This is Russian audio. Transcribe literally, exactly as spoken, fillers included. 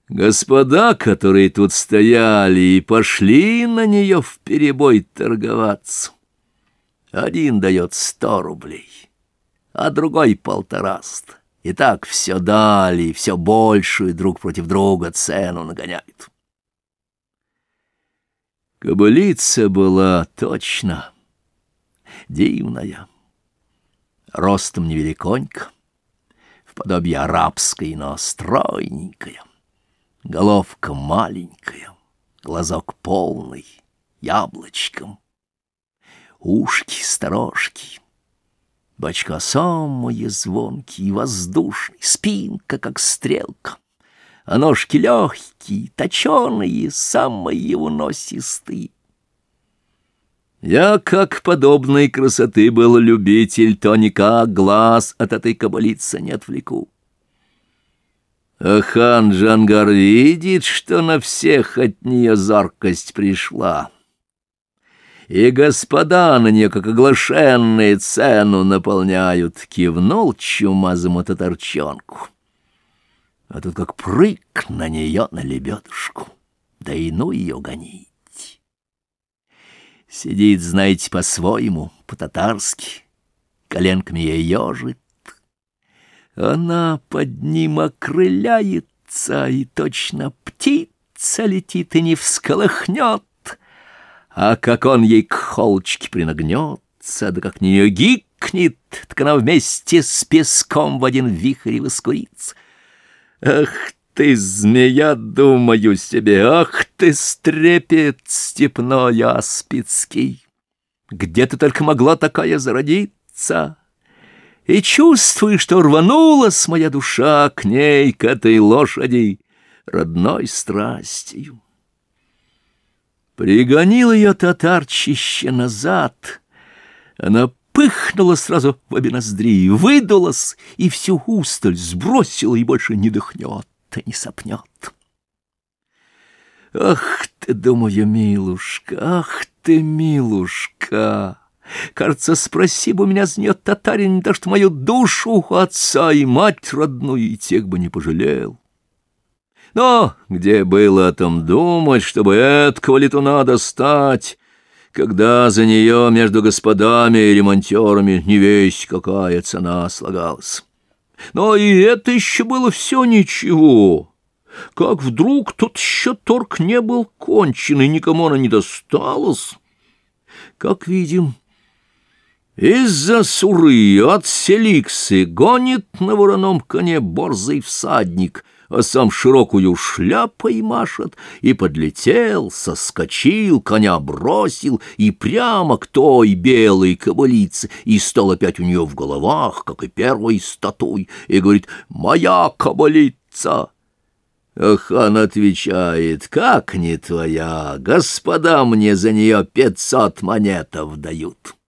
Господа, которые тут стояли, и пошли на нее вперебой торговаться. Один дает сто рублей, а другой полтораста. И так все дали, и все большую друг против друга цену нагоняют. Кобылица была точно дивная, ростом невеликонька, в подобие арабской, но стройненькая, головка маленькая, глазок полный, яблочком, ушки сторожки, бочка самые звонкие, воздушные, спинка, как стрелка, а ножки легкие, точеные, самые уносистые. Я, как подобной красоты был любитель, то никак глаз от этой кобылицы не отвлеку. А хан Джангар видит, что на всех от нее зоркость пришла, и господа на нее, как оглашенные, цену наполняют, кивнул чумазому татарчонку. А тут как прыг на нее, на лебедушку, да и ну ее гонить. Сидит, знаете, по-своему, по-татарски, коленками ей ежит. Она под ним окрыляется, и точно птица летит и не всколыхнет. А как он ей к холочке принагнется, да как нее гикнет, так она вместе с песком в один вихрь воскурится. Ах ты, змея, думаю себе, ах ты, стрепет степной аспидский! Где ты только могла такая зародиться? И чувствую, что рванулась моя душа к ней, к этой лошади, родной страстью. Пригонил ее татарчище назад. Она пыхнула сразу в обе ноздри, выдулась, и всю усталь сбросила, и больше не дыхнет, и не сопнет. Ах ты, думаю, милушка, ах ты, милушка! Кажется, спроси бы у меня за нее татарин, да что мою душу, отца и мать родную, и тех бы не пожалел. Но где было о том думать, чтобы эткого летуна достать, когда за нее между господами и ремонтерами не весть какая цена слагалась. Но и это еще было все ничего. Как вдруг тот еще торг не был кончен, и никому она не досталась. Как видим, из-за суры от селиксы гонит на вороном коне борзый всадник, а сам широкую шляпой машет, и подлетел, соскочил, коня бросил, и прямо к той белой кобылице, и стал опять у нее в головах, как и первой статуй, и говорит: «Моя кобылица!» А хан отвечает: «Как не твоя? Господа мне за нее пятьсот монетов дают».